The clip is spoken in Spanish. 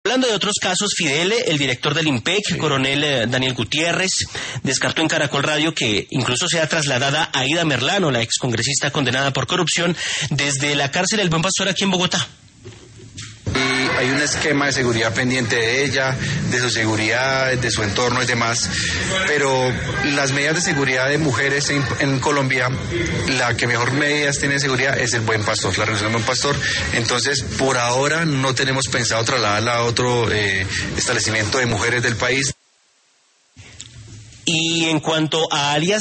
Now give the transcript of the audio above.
Hablando de otros casos, Fidel, el director del IMPEC, el coronel Daniel Gutiérrez, descartó en Caracol Radio que incluso sea trasladada Aida Merlano, la excongresista condenada por corrupción, desde la cárcel El Buen Pastor aquí en Bogotá. Y hay un esquema de seguridad pendiente de ella, de su seguridad, de su entorno y demás, pero las medidas de seguridad de mujeres en Colombia, la que mejor medidas tiene de seguridad es el Buen Pastor, la Organización Buen Pastor. Entonces, por ahora no tenemos pensado trasladarla a otro establecimiento de mujeres del país. Y en cuanto a alias